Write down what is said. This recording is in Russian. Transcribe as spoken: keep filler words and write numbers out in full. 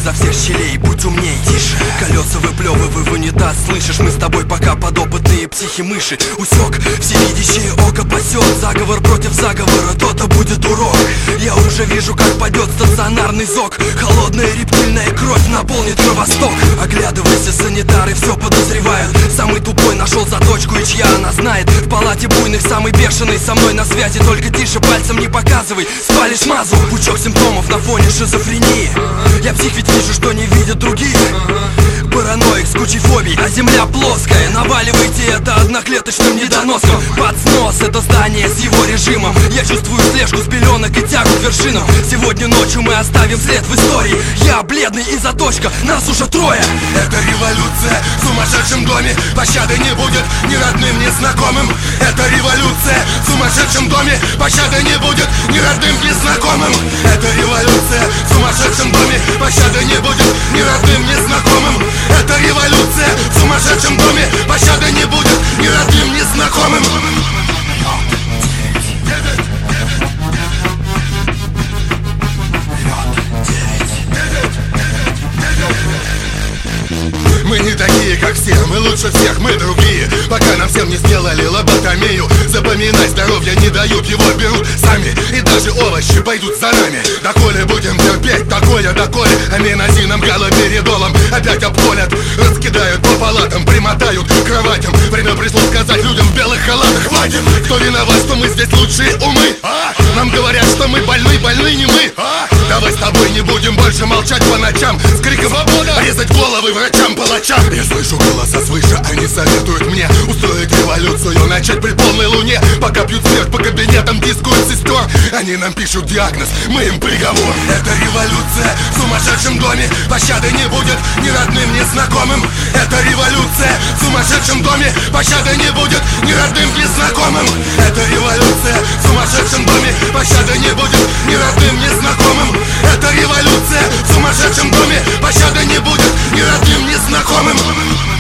изо всех щелей, будь умней. Тише, колеса выплевывай в унитаз, слышишь? Мы с тобой пока подопытные психи-мыши. Усек, всевидящее око пасет заговор против заговора, то-то будет урок. Я уже вижу, как падет стационарный зок. Холодная рептильная кровь наполнит кровосток. Оглядывайся, санитары все подозревают. Самый тупой нашел заточку, и чья она знает. В палате буйных самый бешеный со мной на связи. Только тише, пальцем не показывай, спалишь мазу. Пучок симптомов на фоне шизофрении. Я псих, ведь вижу, что не видят другие. Параноик с кучей фобий, а земля плоская. Наваливайте это одноклеточным недоноском. Под снос это здание с его режимом. Я чувствую слежку с пеленок и тягу к вершинам. Сегодня ночью мы оставим след в истории. Я бледный и заточка, нас уже трое. Это революция в сумасшедшем доме. Пощады не будет ни родным, ни знакомым. Это революция в сумасшедшем доме. Пощады не будет ни родным, ни знакомым. Это революция в сумасшедшем доме. Пощады не будет ни родным, ни знакомым. Это революция в сумасшедшем доме. Пощады не будет ни родным, ни знакомым. Мы не такие, как все, мы лучше всех, мы другие. Пока нам всем не сделали лоботомию. Запоминать здоровье не дают, его берут сами. И даже овощи пойдут за нами. Доколе будем терпеть такое, доколе аминозином, галоперидолом опять обколят, раскидают по палатам, примотают к кроватям. Время пришло сказать людям в белых халатах: хватит! Кто виноват, что мы здесь лучшие умы? А? Нам говорят, что мы больны, больны не мы. А? Давай с тобой не будем больше молчать по ночам с криком «Свобода!» резать головы врачам, палачам. Я слышу голоса свыше, они советуют мне устроить революцию, начать при полной луне. Пока пьют смерть по кабинетам, дискуют сестер. Они нам пишут диагноз, мы им приговор. Это революция в сумасшедшем доме. Пощады не будет ни родным, ни знакомым. Это революция в сумасшедшем доме. Пощады не будет ни родным, ни знакомым. Это революция в сумасшедшем доме. Пощады не будет ни родным, ни знакомым. Это революция в сумасшедшем доме. Пощады не будет ни родным, ни знакомым.